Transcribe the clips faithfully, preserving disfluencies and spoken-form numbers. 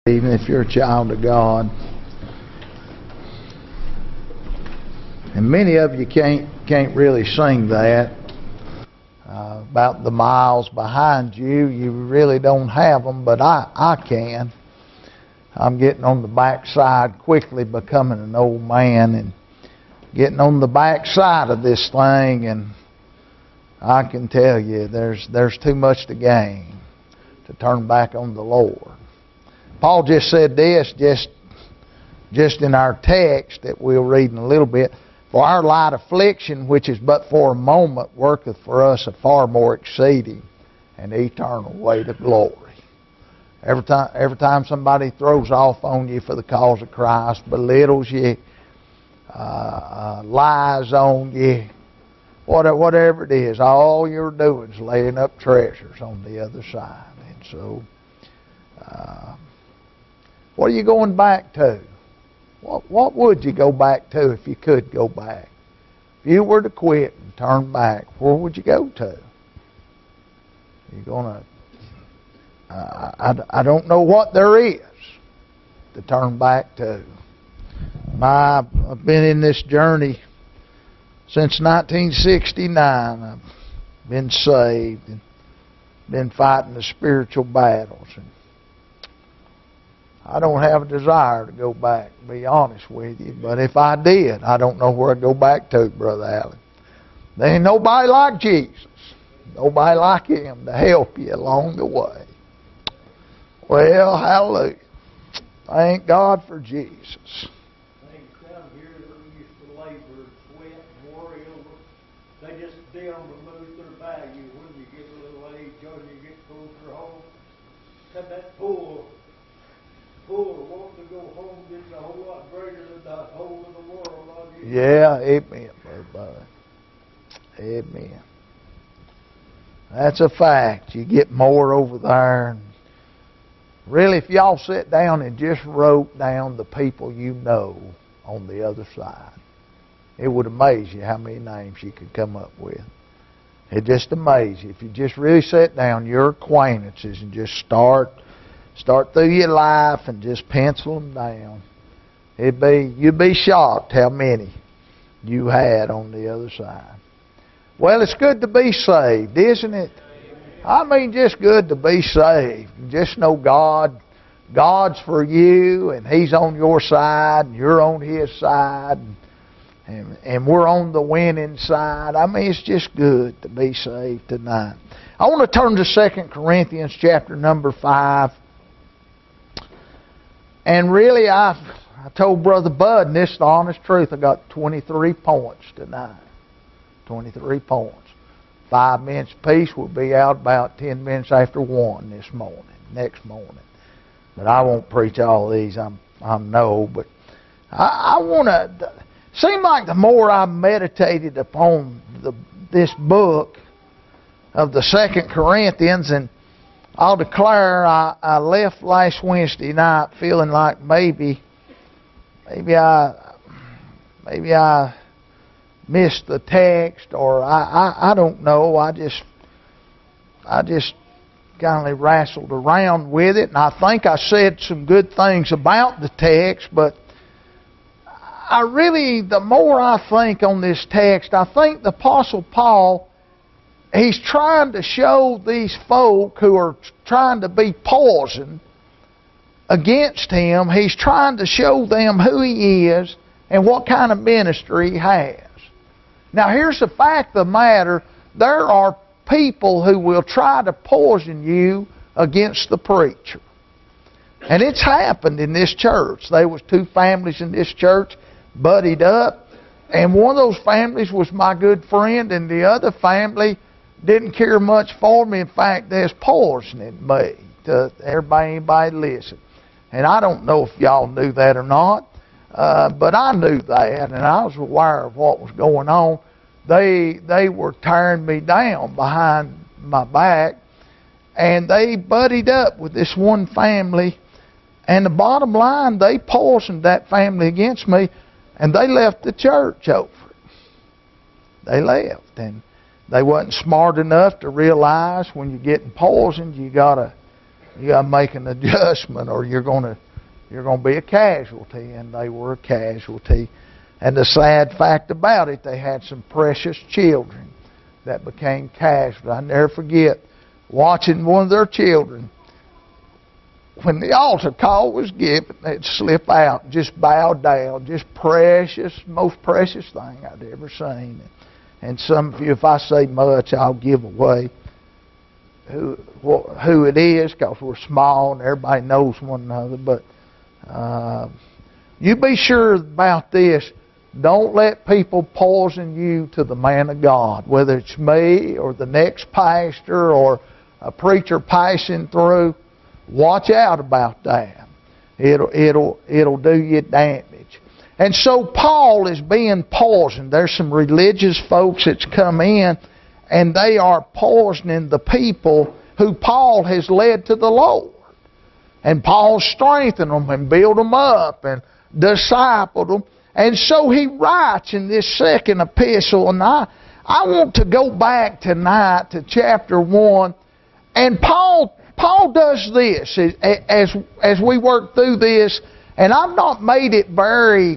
Even if you're a child of God. And many of you can't can't really sing that. Uh, about the miles behind you, you really don't have them, but I, I can. I'm getting on the backside, quickly becoming an old man, and getting on the backside of this thing, and I can tell you there's there's too much to gain to turn back on the Lord. Paul just said this, just, just in our text that we'll read in a little bit. For our light affliction, which is but for a moment, worketh for us a far more exceeding and eternal weight of glory. Every time, every time somebody throws off on you for the cause of Christ, belittles you, uh, uh, lies on you, whatever it is, all you're doing is laying up treasures on the other side. And so, uh, what are you going back to? What what would you go back to if you could go back? If you were to quit and turn back, where would you go to? You're gonna. Uh, I I don't know what there is to turn back to. My I've been in this journey since nineteen sixty-nine. I've been saved and been fighting the spiritual battles. And I don't have a desire to go back, to be honest with you. But if I did, I don't know where I'd go back to, Brother Allen. There ain't nobody like Jesus. Nobody like Him to help you along the way. Well, hallelujah. Thank God for Jesus. Things down here that we used to labor and sweat and worry over, they just dim and lose their value when you get a little age or you get closer home. And that pool, pool wanting to go home is a whole lot greater than the whole of the world. On you. Yeah, amen, Brother Bud. Amen. That's a fact. You get more over there. Really, if y'all sit down and just wrote down the people you know on the other side, it would amaze you how many names you could come up with. It just amazes you. If you just really sit down your acquaintances and just start start through your life and just pencil them down, it'd be you'd be shocked how many you had on the other side. Well, it's good to be saved, isn't it? I mean, just good to be saved. Just know God, God's for you, and He's on your side, and you're on His side, and, and, and we're on the winning side. I mean, it's just good to be saved tonight. I want to turn to Second Corinthians chapter number five. And really, I, I told Brother Bud, and this is the honest truth, I got twenty-three points tonight. twenty-three points. Five minutes apiece. We'll be out about ten minutes after one this morning, next morning. But I won't preach all these, I'm, I know. But I, I want to, seem like the more I meditated upon the, this book of the Second Corinthians, and I'll declare I, I left last Wednesday night feeling like maybe, maybe I, maybe I missed the text, or I, I, I don't know. I just I just kind of wrestled around with it, and I think I said some good things about the text, but I really, the more I think on this text, I think the Apostle Paul, he's trying to show these folk who are trying to be poison against him, he's trying to show them who he is and what kind of ministry he has. Now, here's the fact of the matter. There are people who will try to poison you against the preacher. And it's happened in this church. There was two families in this church buddied up. And one of those families was my good friend, and the other family didn't care much for me. In fact, they was poisoning me to everybody, anybody listen. And I don't know if y'all knew that or not. Uh, but I knew that, and I was aware of what was going on. They they were tearing me down behind my back, and they buddied up with this one family. And the bottom line, they poisoned that family against me, and they left the church over it. They left, and they wasn't smart enough to realize when you're getting poisoned, you gotta You got to make an adjustment, or you're going to you're going to be a casualty. And they were a casualty. And the sad fact about it, they had some precious children that became casualties. I never forget watching one of their children. When the altar call was given, they'd slip out and just bow down. Just precious, most precious thing I'd ever seen. And some of you, if I say much, I'll give away who who it is, because we're small and everybody knows one another. But uh, you be sure about this. Don't let people poison you to the man of God, whether it's me or the next pastor or a preacher passing through. Watch out about that. It'll it'll it'll do you damage. And so Paul is being poisoned. There's some religious folks that's come in, and they are poisoning the people who Paul has led to the Lord. And Paul strengthened them and built them up and discipled them. And so he writes in this second epistle, and I, I want to go back tonight to chapter one. And Paul Paul does this as, as we work through this, and I've not made it very,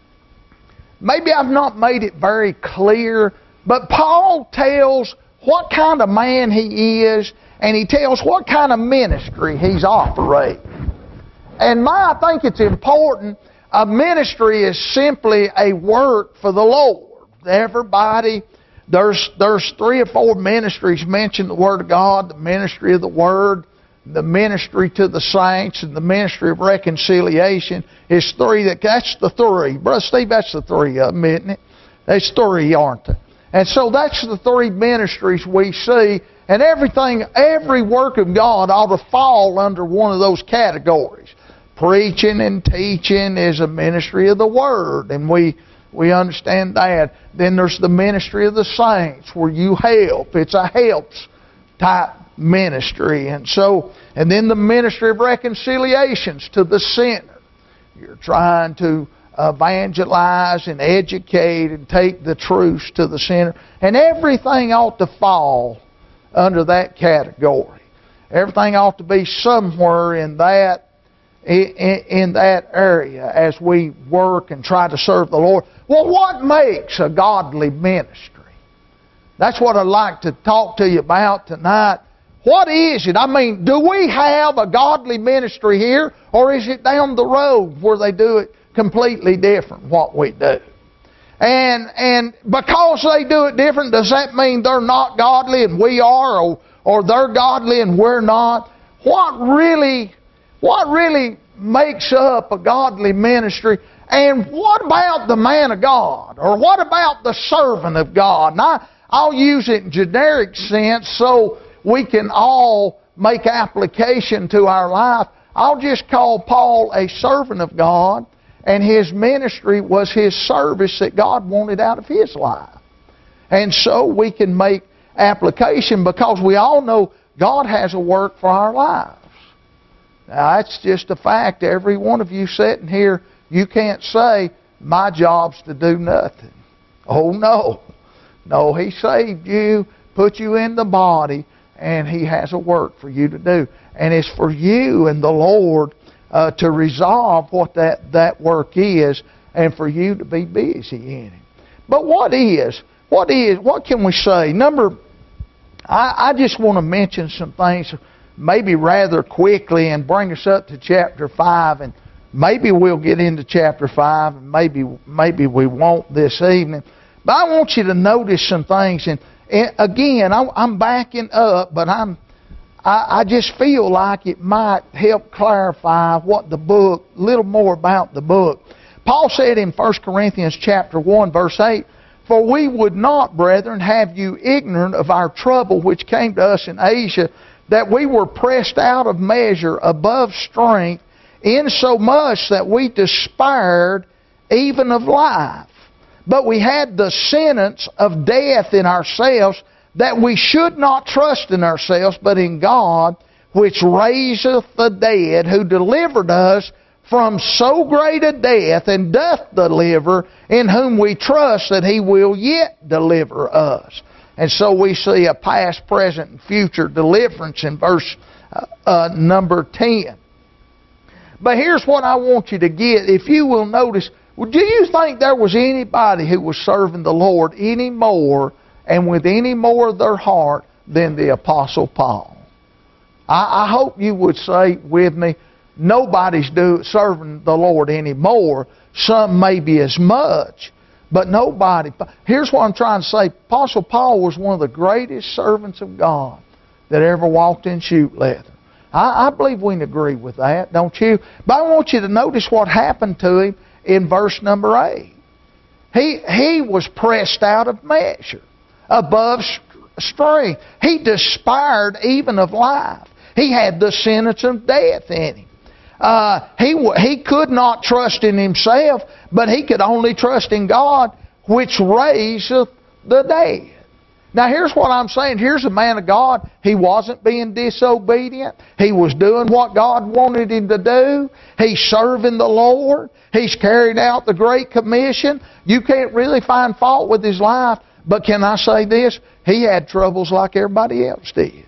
maybe I've not made it very clear, but Paul tells what kind of man he is, and he tells what kind of ministry he's operating. And my, I think it's important. A ministry is simply a work for the Lord. Everybody, there's there's three or four ministries mention the Word of God: the ministry of the Word, the ministry to the saints, and the ministry of reconciliation. It's three. That that's the three, Brother Steve. That's the three of them, isn't it? There's three, aren't there? And so that's the three ministries we see, and everything, every work of God ought to fall under one of those categories. Preaching and teaching is a ministry of the Word, and we we understand that. Then there's the ministry of the saints, where you help. It's a helps type ministry. And so, and then the ministry of reconciliations to the sinner. You're trying to evangelize and educate and take the truths to the sinner. And everything ought to fall under that category. Everything ought to be somewhere in that in that area as we work and try to serve the Lord. Well, what makes a godly ministry? That's what I'd like to talk to you about tonight. What is it? I mean, do we have a godly ministry here, or is it down the road where they do it completely different, what we do? And and because they do it different, does that mean they're not godly and we are, or, or they're godly and we're not? What really... What really makes up a godly ministry? And what about the man of God? Or what about the servant of God? And I, I'll use it in generic sense so we can all make application to our life. I'll just call Paul a servant of God, and his ministry was his service that God wanted out of his life. And so we can make application, because we all know God has a work for our lives. Now, that's just a fact. Every one of you sitting here, you can't say, my job's to do nothing. Oh, no. No, He saved you, put you in the body, and He has a work for you to do. And it's for you and the Lord uh, to resolve what that, that work is, and for you to be busy in it. But what is, what is, what can we say? Number, I, I just want to mention some things maybe rather quickly and bring us up to chapter five, and maybe we'll get into chapter five, and maybe maybe we won't this evening. But I want you to notice some things, and, and again, I, I'm backing up, but I'm I, I just feel like it might help clarify what the book, a little more about the book. Paul said in First Corinthians chapter one, verse eight, "For we would not, brethren, have you ignorant of our trouble which came to us in Asia, that we were pressed out of measure above strength, insomuch that we despaired even of life. But we had the sentence of death in ourselves, that we should not trust in ourselves, but in God, which raiseth the dead, who delivered us from so great a death, and doth deliver, in whom we trust that He will yet deliver us." And so we see a past, present, and future deliverance in verse uh, uh, number ten. But here's what I want you to get. If you will notice, well, do you think there was anybody who was serving the Lord any more and with any more of their heart than the Apostle Paul? I, I hope you would say with me, nobody's do, serving the Lord anymore. Some maybe as much, but nobody. Here's what I'm trying to say. Apostle Paul was one of the greatest servants of God that ever walked in shoe leather. I, I believe we can agree with that, don't you? But I want you to notice what happened to him in verse number eight. He, he was pressed out of measure, above strength. He despaired even of life. He had the sentence of death in him. Uh, he, he could not trust in himself, but he could only trust in God, which raiseth the dead. Now here's what I'm saying. Here's a man of God. He wasn't being disobedient. He was doing what God wanted him to do. He's serving the Lord. He's carried out the Great Commission. You can't really find fault with his life. But can I say this? He had troubles like everybody else did.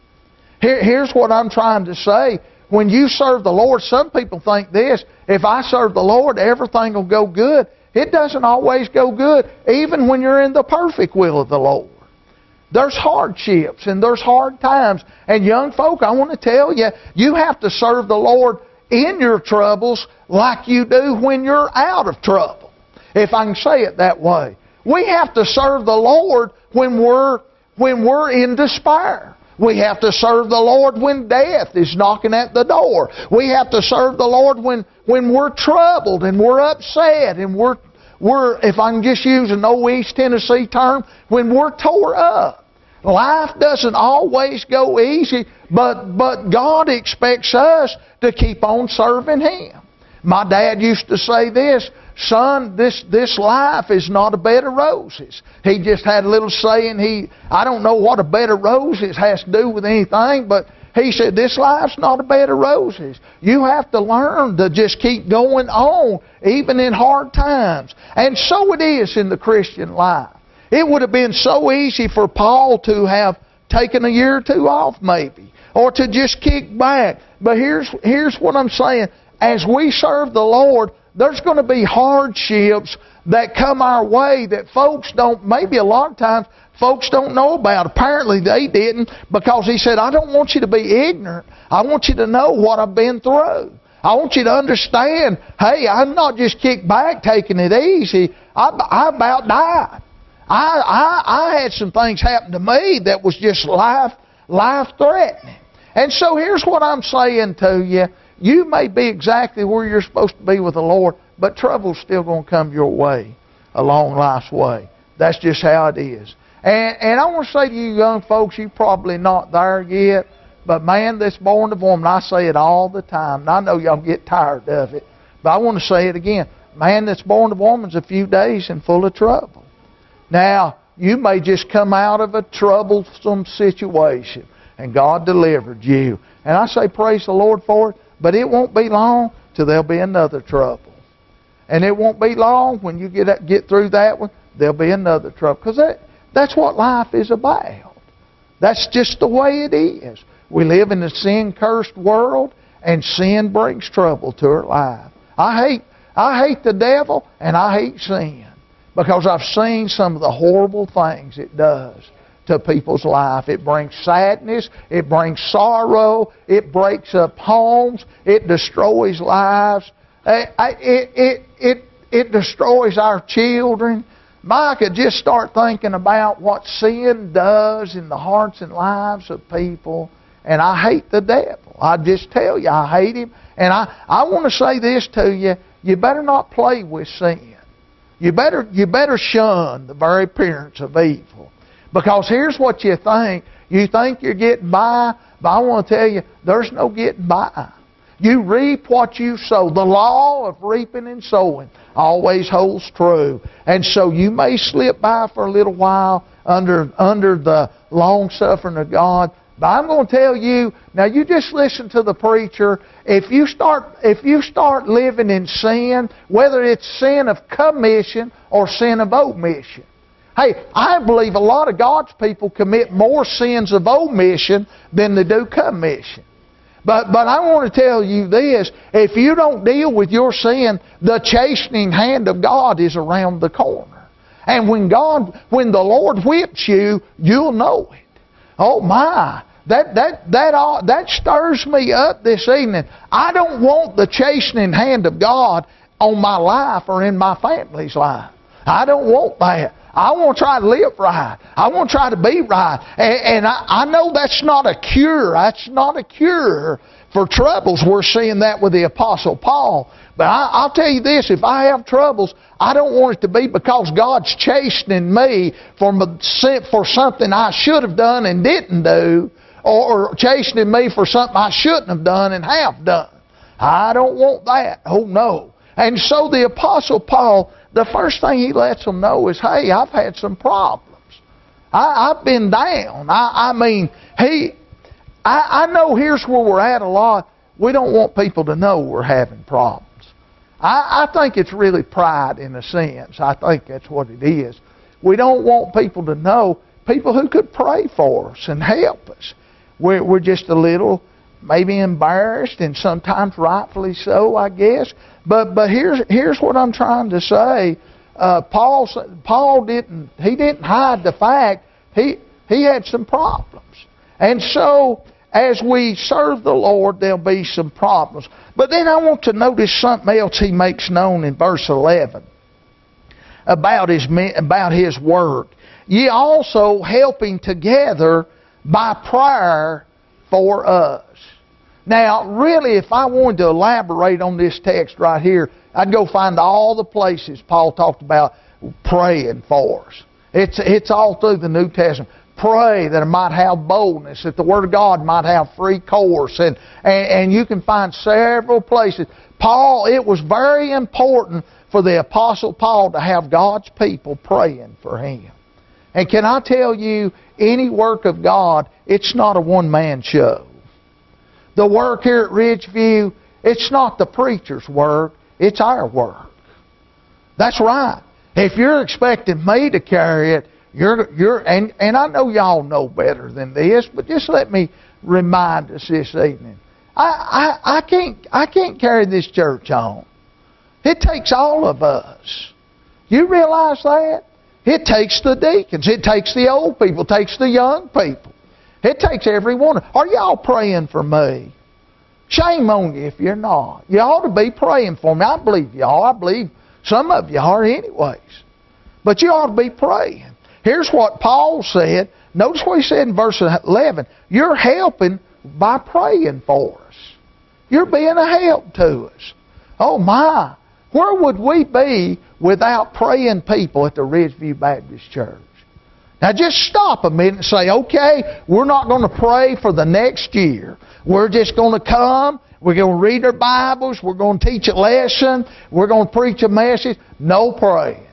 Here, here's what I'm trying to say. When you serve the Lord, some people think this: if I serve the Lord, everything will go good. It doesn't always go good, even when you're in the perfect will of the Lord. There's hardships and there's hard times. And young folk, I want to tell you, you have to serve the Lord in your troubles like you do when you're out of trouble, if I can say it that way. We have to serve the Lord when we're, when we're in despair. We have to serve the Lord when death is knocking at the door. We have to serve the Lord when, when we're troubled and we're upset and we're, we're, if I can just use an old East Tennessee term, when we're tore up. Life doesn't always go easy, but, but God expects us to keep on serving Him. My dad used to say this: son, this, this life is not a bed of roses. He just had a little saying. He, I don't know what a bed of roses has to do with anything, but he said, this life's not a bed of roses. You have to learn to just keep going on, even in hard times. And so it is in the Christian life. It would have been so easy for Paul to have taken a year or two off maybe, or to just kick back. But here's, here's what I'm saying. As we serve the Lord, there's going to be hardships that come our way that folks don't, maybe a lot of times, folks don't know about. Apparently they didn't, because he said, I don't want you to be ignorant. I want you to know what I've been through. I want you to understand, hey, I'm not just kicked back taking it easy. I, I about died. I, I, I had some things happen to me that was just life, life-threatening. And so here's what I'm saying to you. You may be exactly where you're supposed to be with the Lord, but trouble's still going to come your way along life's way. That's just how it is. And, and I want to say to you young folks, you're probably not there yet, but man that's born of woman, I say it all the time, and I know y'all get tired of it, but I want to say it again. Man that's born of woman's a few days and full of trouble. Now, you may just come out of a troublesome situation, and God delivered you. And I say praise the Lord for it, but it won't be long till there'll be another trouble. And it won't be long when you get get through that one, there'll be another trouble. Because that, that's what life is about. That's just the way it is. We live in a sin-cursed world, and sin brings trouble to our life. I hate, I hate the devil, and I hate sin, because I've seen some of the horrible things it does to people's life. It brings sadness. It brings sorrow. It breaks up homes. It destroys lives. It, it, it, it, it destroys our children. I could just start thinking about what sin does in the hearts and lives of people. And I hate the devil. I just tell you, I hate him. And I, I want to say this to you. You better not play with sin. You better, you better shun the very appearance of evil. Because here's what you think. You think you're getting by, but I want to tell you, there's no getting by. You reap what you sow. The law of reaping and sowing always holds true. And so you may slip by for a little while under, under the long-suffering of God. But I'm going to tell you, now you just listen to the preacher. If you start, if you start living in sin, whether it's sin of commission or sin of omission. Hey, I believe a lot of God's people commit more sins of omission than they do commission. But, but I want to tell you this, if you don't deal with your sin, the chastening hand of God is around the corner. And when God, when the Lord whips you, you'll know it. Oh my, that, that, that, all, that stirs me up this evening. I don't want the chastening hand of God on my life or in my family's life. I don't want that. I want to try to live right. I want to try to be right. And, and I, I know that's not a cure. That's not a cure for troubles. We're seeing that with the Apostle Paul. But I, I'll tell you this, if I have troubles, I don't want it to be because God's chastening me for, for something I should have done and didn't do, or chastening me for something I shouldn't have done and have done. I don't want that. Oh no. And so the Apostle Paul, the first thing he lets them know is, hey, I've had some problems. I, I've been down. I, I mean, he, I, I know here's where we're at a lot. We don't want people to know we're having problems. I, I think it's really pride in a sense. I think that's what it is. We don't want people to know, people who could pray for us and help us. We're, we're just a little maybe embarrassed, and sometimes rightfully so, I guess. But but here's here's what I'm trying to say. Uh, Paul Paul didn't he didn't hide the fact he he had some problems, and so as we serve the Lord, there'll be some problems. But then I want to notice something else he makes known in verse eleven about his about his work. Ye also helping together by prayer for us. Now, really, if I wanted to elaborate on this text right here, I'd go find all the places Paul talked about praying for us. It's, it's all through the New Testament. Pray that I might have boldness, that the Word of God might have free course. And, and, and you can find several places. Paul, it was very important for the Apostle Paul to have God's people praying for him. And can I tell you, any work of God, it's not a one-man show. The work here at Ridgeview, it's not the preacher's work, it's our work. That's right. If you're expecting me to carry it, you're you're and, and I know y'all know better than this, but just let me remind us this evening. I, I, I can't I can't carry this church on. It takes all of us. You realize that? It takes the deacons, it takes the old people, it takes the young people. It takes every one. Are y'all praying for me? Shame on you if you're not. You ought to be praying for me. I believe y'all. I believe some of you are anyways. But you ought to be praying. Here's what Paul said. Notice what he said in verse eleven. You're helping by praying for us. You're being a help to us. Oh my. Where would we be without praying people at the Ridgeview Baptist Church? Now just stop a minute and say, okay, we're not going to pray for the next year. We're just going to come, we're going to read our Bibles, we're going to teach a lesson, we're going to preach a message. No praying.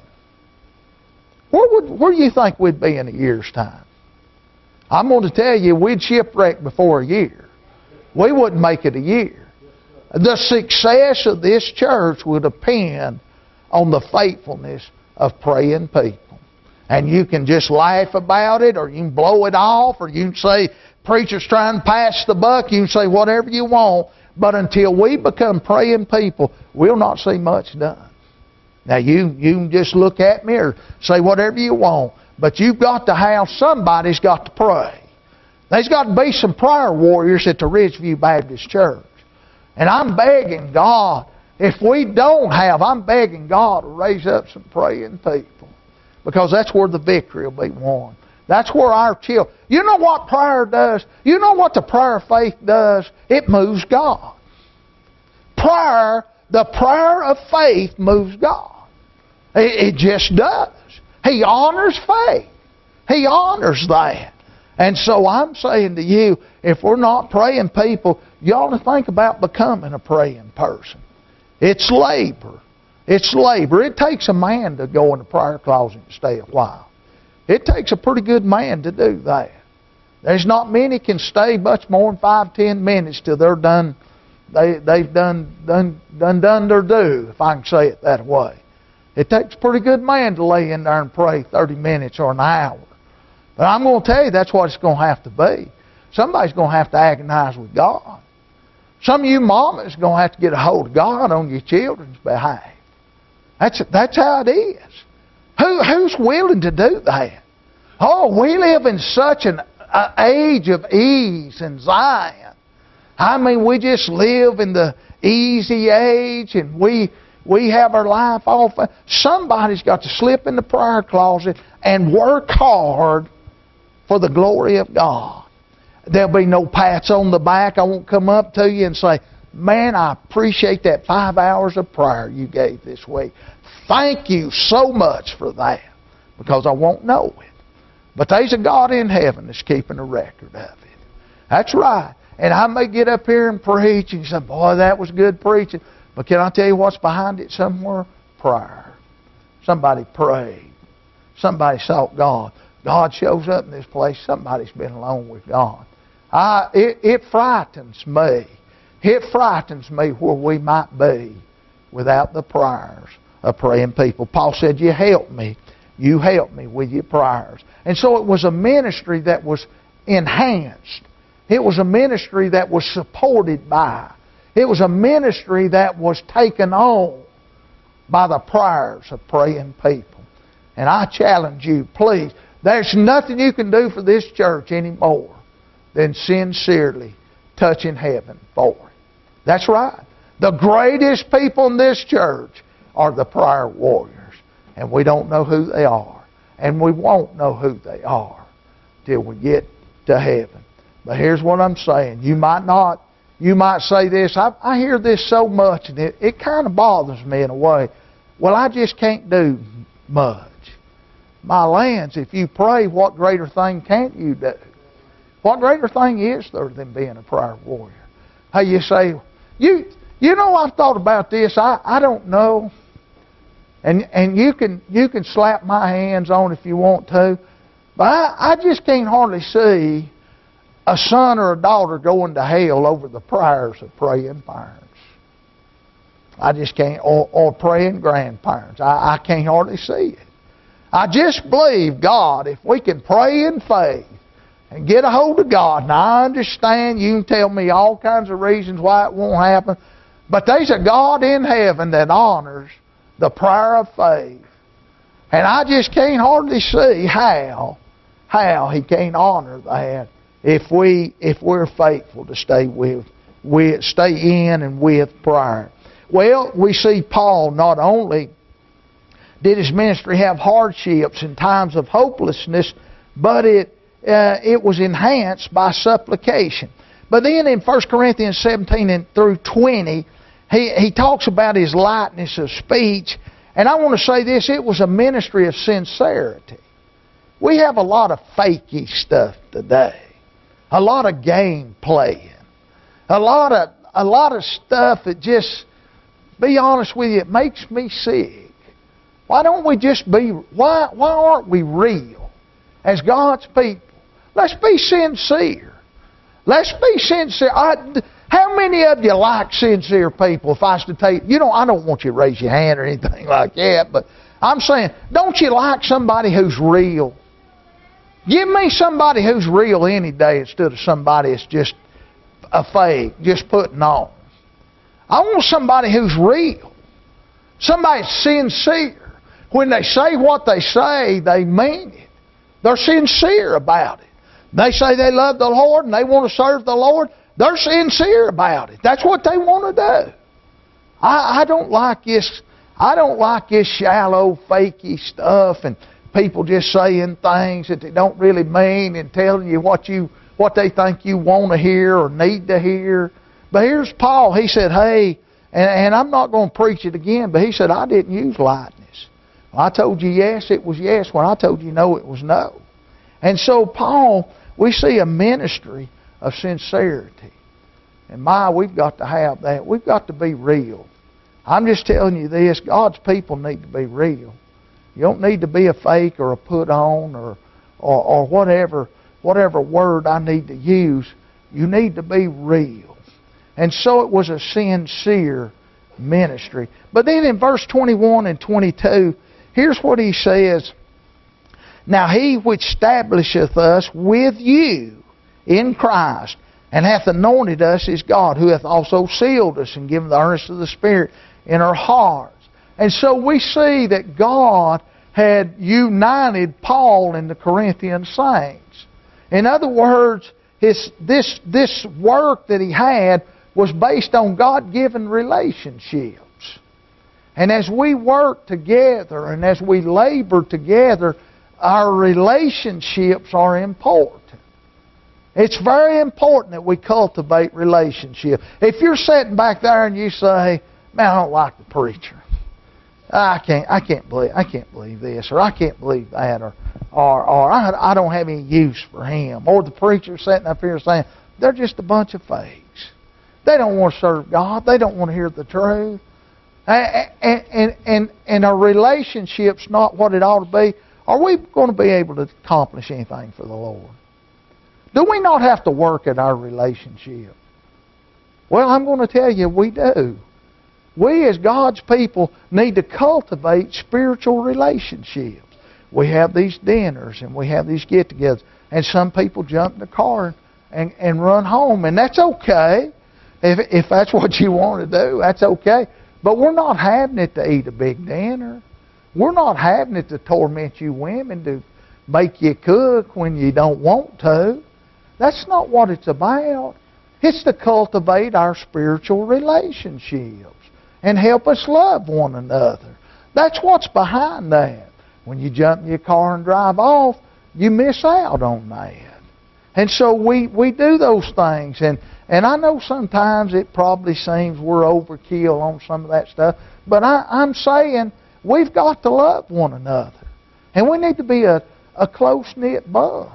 Where would where do you think we'd be in a year's time? I'm going to tell you, we'd shipwreck before a year. We wouldn't make it a year. The success of this church would depend on the faithfulness of praying people. And you can just laugh about it, or you can blow it off, or you can say, preacher's trying to pass the buck. You can say whatever you want. But until we become praying people, we'll not see much done. Now, you, you can just look at me or say whatever you want. But you've got to have, somebody's got to pray. There's got to be some prayer warriors at the Ridgeview Baptist Church. And I'm begging God, if we don't have, I'm begging God to raise up some praying people. Because that's where the victory will be won. That's where our children... You know what prayer does? You know what the prayer of faith does? It moves God. Prayer, the prayer of faith moves God. It, it just does. He honors faith. He honors that. And so I'm saying to you, if we're not praying people, you ought to think about becoming a praying person. It's labor. It's labor. It takes a man to go in the prayer closet and stay a while. It takes a pretty good man to do that. There's not many can stay much more than five, ten minutes till they're done. They they've done done done done their due, if I can say it that way. It takes a pretty good man to lay in there and pray thirty minutes or an hour. But I'm going to tell you that's what it's going to have to be. Somebody's going to have to agonize with God. Some of you mamas going to have to get a hold of God on your children's behalf. That's, that's how it is. Who, who's willing to do that? Oh, we live in such an uh, age of ease and Zion. I mean, we just live in the easy age, and we we have our life off. Somebody's got to slip in the prayer closet and work hard for the glory of God. There'll be no pats on the back. I won't come up to you and say, man, I appreciate that five hours of prayer you gave this week. Thank you so much for that, because I won't know it. But there's a God in heaven that's keeping a record of it. That's right. And I may get up here and preach, and you say, boy, that was good preaching. But can I tell you what's behind it somewhere? Prayer. Somebody prayed. Somebody sought God. God shows up in this place. Somebody's been alone with God. I, it, it frightens me. It frightens me where we might be without the prayers of praying people. Paul said, you help me. You help me with your prayers. And so it was a ministry that was enhanced. It was a ministry that was supported by. It was a ministry that was taken on by the prayers of praying people. And I challenge you, please, there's nothing you can do for this church anymore than sincerely touching heaven for it. That's right. The greatest people in this church are the prayer warriors. And we don't know who they are. And we won't know who they are till we get to heaven. But here's what I'm saying. You might not, you might say this. I, I hear this so much, and it, it kind of bothers me in a way. Well, I just can't do much. My lands, if you pray, what greater thing can't you do? What greater thing is there than being a prayer warrior? Hey, you say, you you know, I've thought about this. I, I don't know. And and you can you can slap my hands on if you want to. But I, I just can't hardly see a son or a daughter going to hell over the prayers of praying parents. I just can't, or, or praying grandparents. I, I can't hardly see it. I just believe God, if we can pray in faith and get a hold of God, and I understand you can tell me all kinds of reasons why it won't happen, but there's a God in heaven that honors the prayer of faith. And I just can't hardly see how, how He can't honor that if we if we're faithful to stay with, with stay in and with prayer. Well, we see Paul not only did his ministry have hardships and times of hopelessness, but it uh, it was enhanced by supplication. But then in First Corinthians seventeen and through twenty, he, he talks about his lightness of speech. And I want to say this, it was a ministry of sincerity. We have a lot of fakey stuff today. A lot of game playing. A lot of a lot of stuff that just, be honest with you, it makes me sick. Why don't we just be, why, why aren't we real as God's people? Let's be sincere. Let's be sincere. I, how many of you like sincere people? If I was to tell you, you know, I don't want you to raise your hand or anything like that, but I'm saying, don't you like somebody who's real? Give me somebody who's real any day instead of somebody that's just a fake, just putting on. I want somebody who's real. Somebody sincere. When they say what they say, they mean it. They're sincere about it. They say they love the Lord and they want to serve the Lord. They're sincere about it. That's what they want to do. I, I don't like this. I don't like this shallow, fakey stuff and people just saying things that they don't really mean and telling you what you what they think you want to hear or need to hear. But here's Paul. He said, hey, and, and I'm not going to preach it again, but he said, I didn't use lightness. When I told you yes, it was yes. When I told you no, it was no. And so Paul, we see a ministry of sincerity. And my, we've got to have that. We've got to be real. I'm just telling you this, God's people need to be real. You don't need to be a fake or a put on or, or, or whatever, whatever word I need to use. You need to be real. And so it was a sincere ministry. But then in verse twenty-one and twenty-two, here's what he says. Now he which establisheth us with you in Christ and hath anointed us is God, who hath also sealed us and given the earnest of the Spirit in our hearts. And so we see that God had united Paul and the Corinthian saints. In other words, his, this, this work that he had was based on God-given relationships. And as we work together and as we labor together, our relationships are important. It's very important that we cultivate relationships. If you're sitting back there and you say, man, I don't like the preacher. I can't I can't believe I can't believe this, or I can't believe that, or or, or I, I don't have any use for him. Or the preacher sitting up here saying, they're just a bunch of fakes. They don't want to serve God. They don't want to hear the truth. And, and, and, and our relationship's not what it ought to be. Are we going to be able to accomplish anything for the Lord? Do we not have to work at our relationship? Well, I'm going to tell you, we do. We as God's people need to cultivate spiritual relationships. We have these dinners and we have these get-togethers, and some people jump in the car and, and run home, and that's okay. If, if that's what you want to do, that's okay. But we're not having it to eat a big dinner. We're not having it to torment you women, to make you cook when you don't want to. That's not what it's about. It's to cultivate our spiritual relationships and help us love one another. That's what's behind that. When you jump in your car and drive off, you miss out on that. And so we, we do those things. And, and I know sometimes it probably seems we're overkill on some of that stuff. But I, I'm saying we've got to love one another. And we need to be a, a close-knit bunch.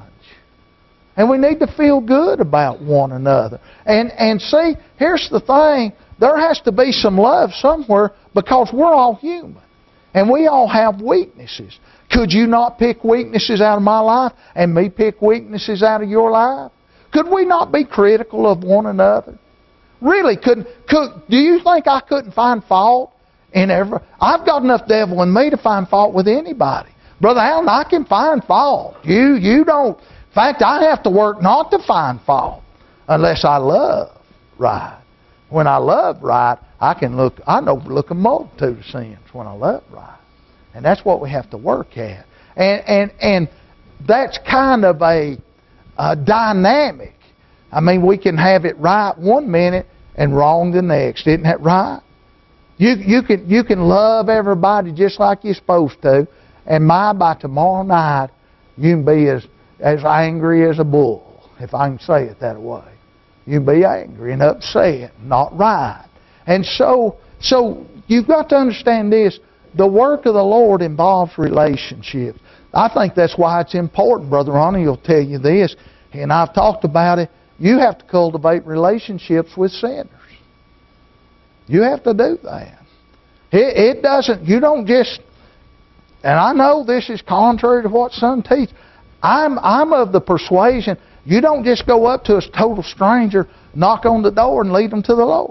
And we need to feel good about one another. And, and see, here's the thing. There has to be some love somewhere, because we're all human. And we all have weaknesses. Could you not pick weaknesses out of my life and me pick weaknesses out of your life? Could we not be critical of one another? Really, could, could do you think I couldn't find fault in every... I've got enough devil in me to find fault with anybody. Brother Allen, I can find fault. You, you don't... In fact, I have to work not to find fault unless I love right. When I love right, I can look, I know look a multitude of sins when I love right. And that's what we have to work at. And and and that's kind of a, a dynamic. I mean, we can have it right one minute and wrong the next. Isn't that right? You you can you can love everybody just like you're supposed to, and my by tomorrow night you can be as as angry as a bull, if I can say it that way. You can be angry and upset, not right. And so, so you've got to understand this. The work of the Lord involves relationships. I think that's why it's important. Brother Ronnie will tell you this, and I've talked about it. You have to cultivate relationships with sinners. You have to do that. It, it doesn't, you don't just, and I know this is contrary to what some teach. I'm, I'm of the persuasion, you don't just go up to a total stranger, knock on the door, and lead them to the Lord.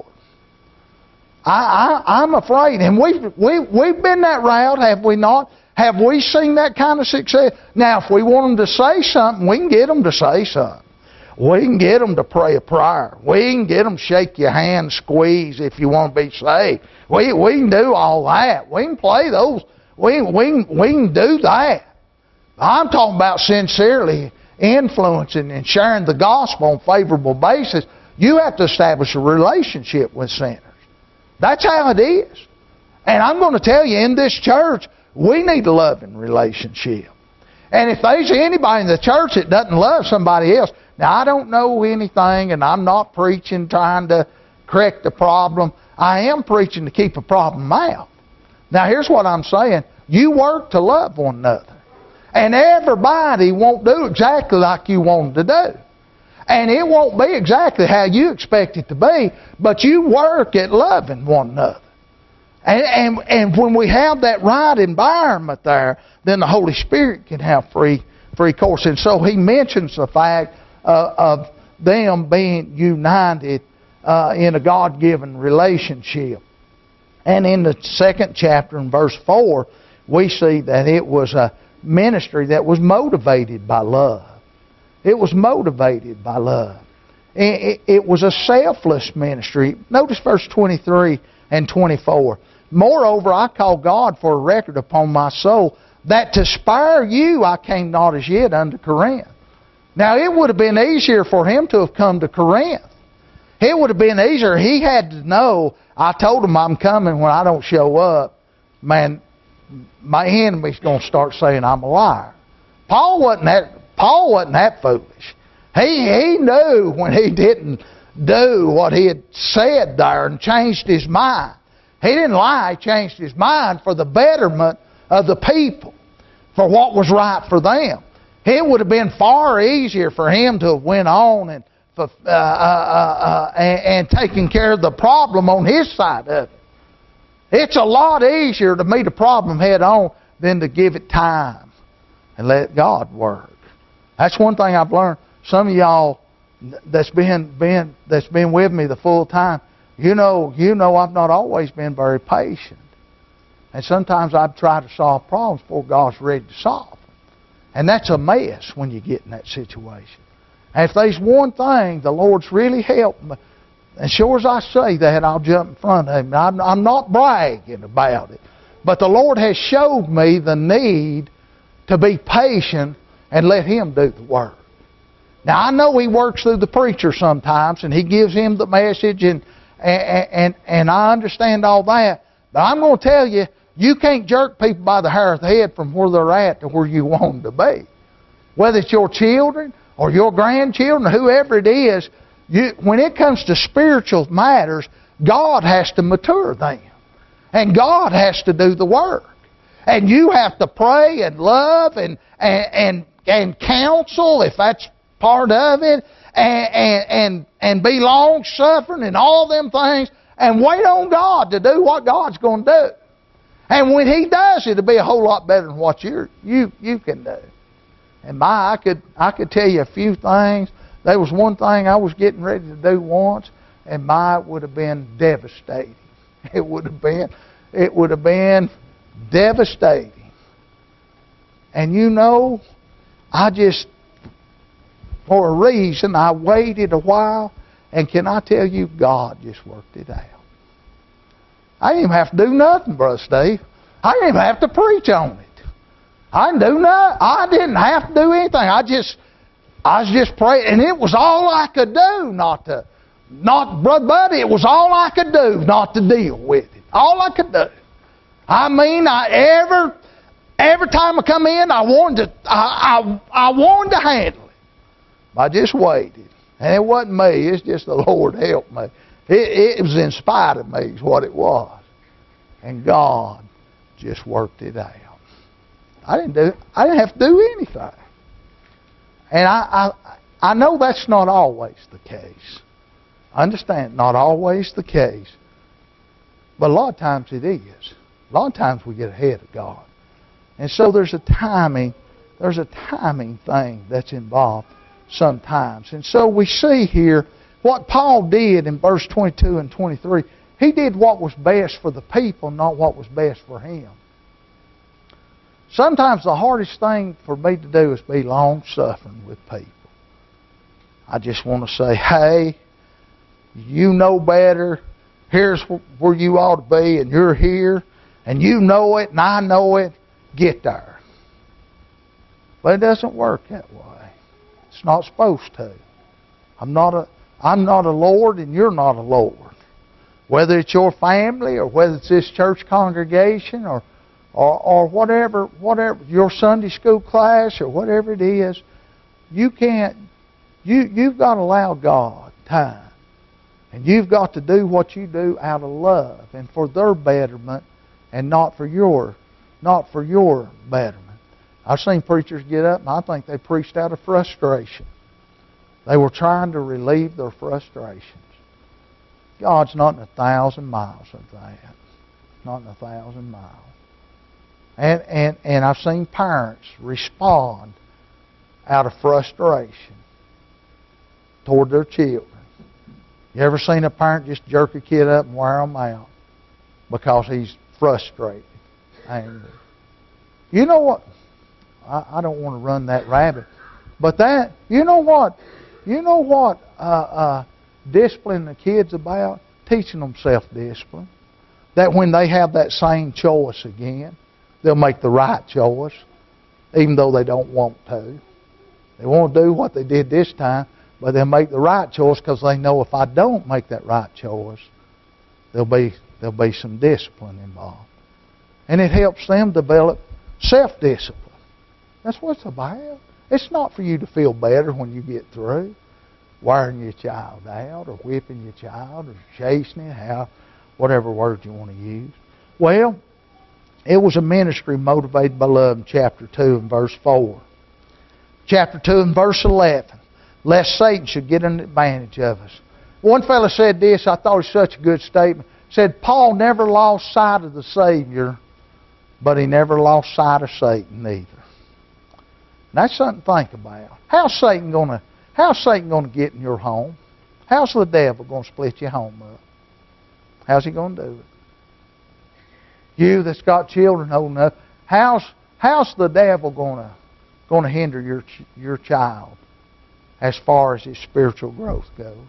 I, I, I'm afraid, and we've, we, we've been that route, have we not? Have we seen that kind of success? Now, if we want them to say something, we can get them to say something. We can get them to pray a prayer. We can get them to shake your hand, squeeze if you want to be saved. We, we can do all that. We can play those. We, we, we can do that. I'm talking about sincerely influencing and sharing the gospel on a favorable basis. You have to establish a relationship with sinners. That's how it is. And I'm going to tell you, in this church, we need a loving relationship. And if there's anybody in the church that doesn't love somebody else, now I don't know anything, and I'm not preaching trying to correct the problem. I am preaching to keep a problem out. Now here's what I'm saying. You work to love one another. And everybody won't do exactly like you want them to do. And it won't be exactly how you expect it to be, but you work at loving one another. And, and, and when we have that right environment there, then the Holy Spirit can have free, free course. And so he mentions the fact uh, of them being united uh, in a God-given relationship. And in the second chapter, in verse four, we see that it was a ministry that was motivated by love. It was motivated by love. It, it, it was a selfless ministry. Notice verse twenty-three and twenty-four. Moreover, I call God for a record upon my soul, that to spare you I came not as yet unto Corinth. Now, it would have been easier for him to have come to Corinth. It would have been easier. He had to know, I told him I'm coming. When I don't show up, man, my enemy's going to start saying I'm a liar. Paul wasn't that, Paul wasn't that foolish. He, he knew when he didn't do what he had said there and changed his mind. He didn't lie. He changed his mind for the betterment of the people, for what was right for them. It would have been far easier for him to have went on and uh, uh, uh, uh, and, and taken care of the problem on his side of it. It's a lot easier to meet a problem head on than to give it time and let God work. That's one thing I've learned. Some of y'all that's been been that's been with me the full time, you know, you know I've not always been very patient. And sometimes I've tried to solve problems before God's ready to solve them. And that's a mess when you get in that situation. And if there's one thing the Lord's really helped me, and sure as I say that, I'll jump in front of Him. I'm, I'm not bragging about it. But the Lord has showed me the need to be patient and let Him do the work. Now, I know He works through the preacher sometimes, and He gives him the message, and, and, and, and I understand all that. But I'm going to tell you, you can't jerk people by the hair of the head from where they're at to where you want them to be. Whether it's your children or your grandchildren or whoever it is, you, when it comes to spiritual matters, God has to mature them. And God has to do the work. And you have to pray and love and, and, and, and counsel, if that's part of it, and, and, and, and be long-suffering and all them things, and wait on God to do what God's going to do. And when He does, it'll be a whole lot better than what you're, you you can do. And my, I could I could tell you a few things. There was one thing I was getting ready to do once, and my, it would have been devastating. It would have been, it would have been devastating. And you know, I just, for a reason, I waited a while, and can I tell you, God just worked it out. I didn't even have to do nothing, Brother Steve. I didn't even have to preach on it. I didn't do nothing. I didn't have to do anything. I just, I was just praying, and it was all I could do not to, not, Brother Buddy, it was all I could do not to deal with it. All I could do. I mean, I ever, every time I come in, I wanted to, I, I, I wanted to handle it. I just waited. And it wasn't me. It's just the Lord helped me. It, it was in spite of me is what it was. And God just worked it out. I didn't do I didn't have to do anything. And I, I, I know that's not always the case. I understand, not always the case. But a lot of times it is. A lot of times we get ahead of God. And so there's a timing, there's a timing thing that's involved sometimes. And so we see here what Paul did in verse twenty-two and twenty-three. He did what was best for the people, not what was best for him. Sometimes the hardest thing for me to do is be long-suffering with people. I just want to say, hey, you know better. Here's where you ought to be, and you're here, and you know it, and I know it. Get there. But it doesn't work that way. It's not supposed to. I'm not a, I'm not a Lord, and you're not a Lord. Whether it's your family, or whether it's this church congregation, or or, or whatever, whatever your Sunday school class, or whatever it is, you can't. You you've got to allow God time, and you've got to do what you do out of love and for their betterment, and not for your, not for your betterment. I've seen preachers get up, and I think they preached out of frustration. They were trying to relieve their frustrations. God's not in a thousand miles of that. Not in a thousand miles. And, and, and I've seen parents respond out of frustration toward their children. You ever seen a parent just jerk a kid up and wear them out because he's frustrated, angry? You know what? I, I don't want to run that rabbit. But that, you know what? You know what uh, uh, disciplining the kids about? Teaching them self-discipline. That when they have that same choice again, they'll make the right choice, even though they don't want to. They won't do what they did this time, but they'll make the right choice because they know if I don't make that right choice, there'll be, there'll be some discipline involved. And it helps them develop self-discipline. That's what it's about. It's not for you to feel better when you get through wearing your child out or whipping your child or chastening, how, whatever word you want to use. Well, it was a ministry motivated by love in chapter two and verse four. Chapter two and verse eleven. Lest Satan should get an advantage of us. One fellow said this, I thought it was such a good statement. Said, Paul never lost sight of the Savior, but he never lost sight of Satan either. That's something to think about. How's Satan going to How's Satan going to get in your home? How's the devil going to split your home up? How's he going to do it? You that's got children old enough, how's how's the devil going to going to hinder your your child as far as his spiritual growth goes?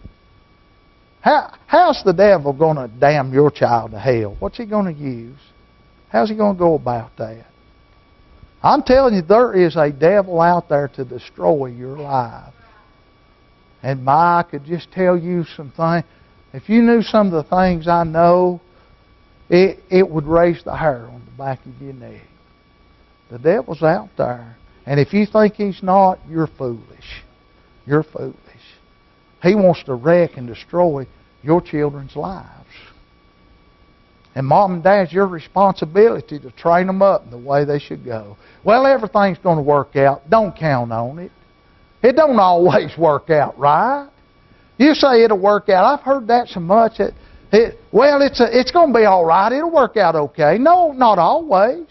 How how's the devil going to damn your child to hell? What's he going to use? How's he going to go about that? I'm telling you, there is a devil out there to destroy your life. And my, I could just tell you some things. If you knew some of the things I know, it, it would raise the hair on the back of your neck. The devil's out there. And if you think he's not, you're foolish. You're foolish. He wants to wreck and destroy your children's lives. And mom and dad, it's your responsibility to train them up in the way they should go. Well, everything's going to work out. Don't count on it. It don't always work out right. You say it'll work out. I've heard that so much. That it, well, it's a, it's going to be all right. It'll work out okay. No, not always.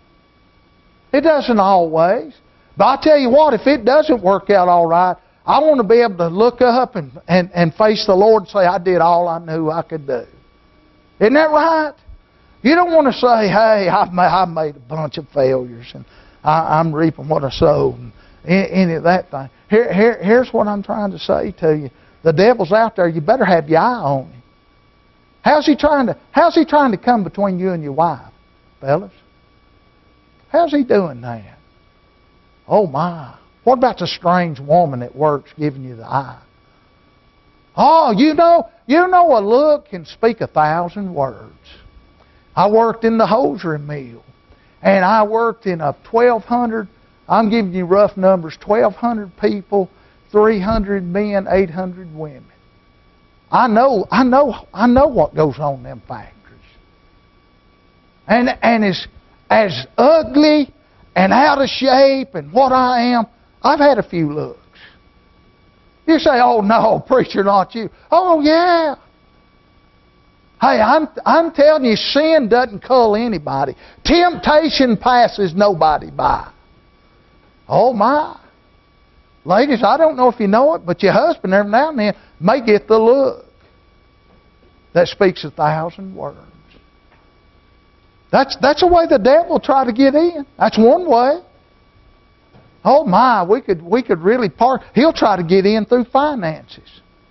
It doesn't always. But I tell you what, if it doesn't work out all right, I want to be able to look up and, and, and face the Lord and say, I did all I knew I could do. Isn't that right? You don't want to say, hey, I've made, I've made a bunch of failures and I, I'm reaping what I sowed and any of that thing. Here, here, here's what I'm trying to say to you. The devil's out there. You better have your eye on him. How's he trying to, how's he trying to come between you and your wife, fellas? How's he doing that? Oh, my. What about the strange woman at work's giving you the eye? Oh, you know, you know a look can speak a thousand words. I worked in the hosiery mill, and I worked in a twelve hundred, I'm giving you rough numbers, twelve hundred people, three hundred men, eight hundred women. I know, I know, I know what goes on in them factories. And, and as, as ugly and out of shape and what I am, I've had a few looks. You say, oh no, preacher, not you. Oh yeah. Hey, I'm, I'm telling you, sin doesn't cull anybody. Temptation passes nobody by. Oh my. Ladies, I don't know if you know it, but your husband every now and then may get the look that speaks a thousand words. That's, that's the way the devil will try to get in. That's one way. Oh my, we could we could really part. He'll try to get in through finances.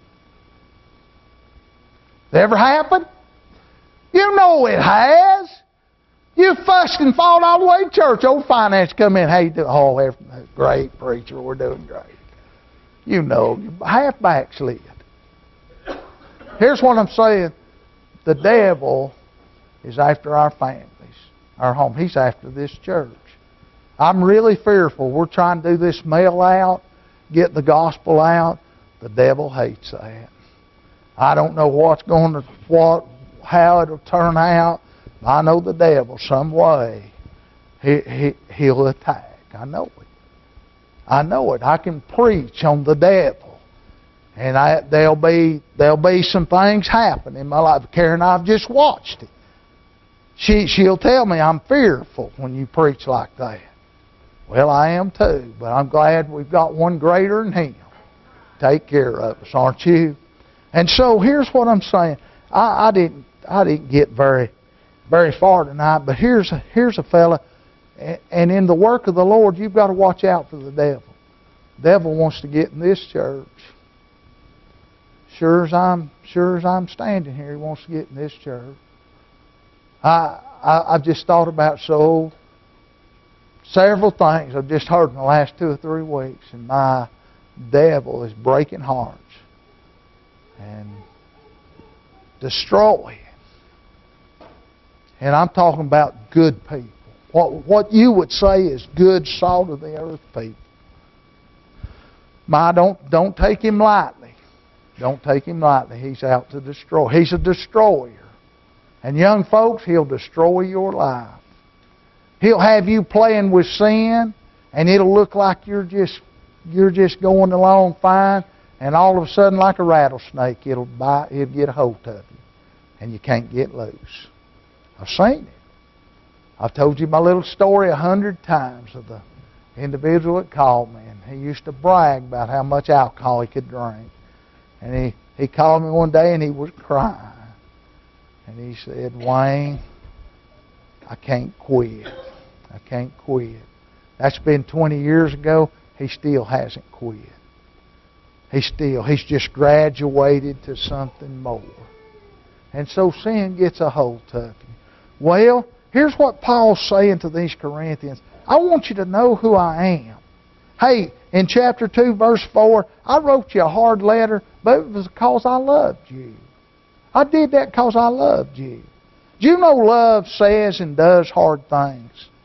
Ever happen? You know it has. You fussed and fought all the way to church. Old finance come in. Hey, do oh, great preacher, we're doing great. You know, you're half backslid. Here's what I'm saying: the devil is after our families, our home. He's after this church. I'm really fearful. We're trying to do this mail out, get the gospel out. The devil hates that. I don't know what's going to, what, how it'll turn out. I know the devil some way he, he, he'll attack. I know it. I know it. I can preach on the devil. And I, there'll be there'll be some things happen in my life. Karen, I've just watched it. She, she'll tell me I'm fearful when you preach like that. Well, I am too, but I'm glad we've got one greater than him. Take care of us, aren't you? And so here's what I'm saying. I, I didn't I didn't get very very far tonight, but here's a, here's a fella, and in the work of the Lord, you've got to watch out for the devil. The devil wants to get in this church. Sure as I'm sure as I'm standing here, He wants to get in this church. I, I I've just thought about so several things I've just heard in the last two or three weeks, and my devil is breaking hearts and destroying. And I'm talking about good people. What what you would say is good, salt of the earth people. My, don't don't take him lightly. Don't take him lightly. He's out to destroy. He's a destroyer. And young folks, he'll destroy your life. He'll have you playing with sin, and it'll look like you're just you're just going along fine, and all of a sudden, like a rattlesnake, it'll bite, it'll get a hold of you, and you can't get loose. I've seen it. I've told you my little story a hundred times of the individual that called me, and he used to brag about how much alcohol he could drink. And he, he called me one day, and he was crying. And he said, Wayne, I can't quit. I can't quit. That's been twenty years ago. He still hasn't quit. He still, he's just graduated to something more. And so sin gets a hold of you. Well, here's what Paul's saying to these Corinthians. I want you to know who I am. Hey, in chapter two, verse four, I wrote you a hard letter, but it was because I loved you. I did that because I loved you. Do you know love says and does hard things?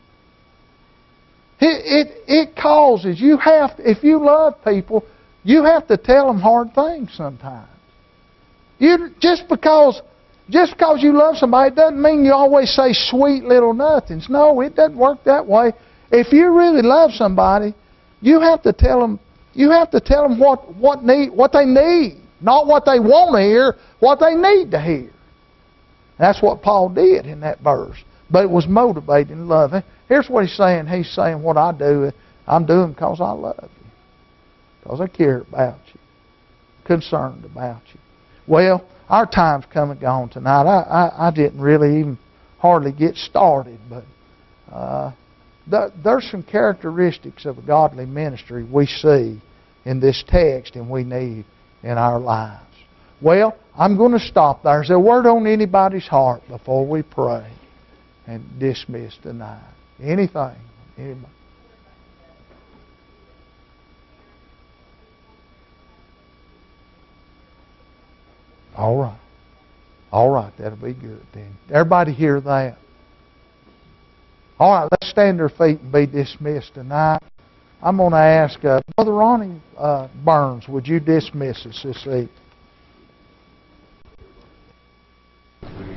It, it, it causes, you have, if you love people, you have to tell them hard things sometimes. You, just because just because you love somebody doesn't mean you always say sweet little nothings. No, it doesn't work that way. If you really love somebody, you have to tell them, you have to tell them what, what, need, what they need. Not what they want to hear, what they need to hear. That's what Paul did in that verse. But it was motivating love. Here's what he's saying. He's saying what I do, I'm doing because I love you. Because I care about you. Concerned about you. Well, our time's come and gone tonight. I, I, I didn't really even hardly get started. But uh, th there's some characteristics of a godly ministry we see in this text and we need in our lives. Well, I'm going to stop there. Is there a word on anybody's heart before we pray and dismiss tonight? Anything? Anybody? All right. All right, that'll be good then. Everybody hear that? All right, let's stand to our feet and be dismissed tonight. I'm going to ask uh, Brother Ronnie uh, Burns, would you dismiss us this evening?